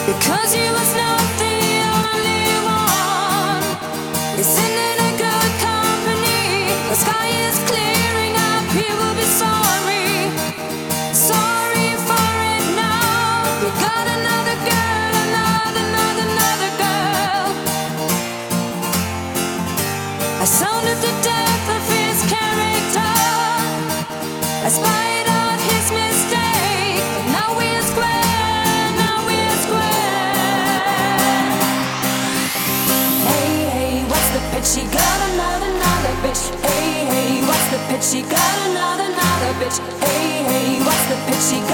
Because he was not the only one. Isn't it a good company? The sky is clearing up, he will be sorry. Sorry for it now. You got another girl, another girl. I sounded the depth of his character. I spied out his mistake. Now we're square, now we're square. Hey, hey, what's the pitch? She got another bitch. Hey, hey, what's the pitch? She got another bitch. Hey, hey, what's the pitch? She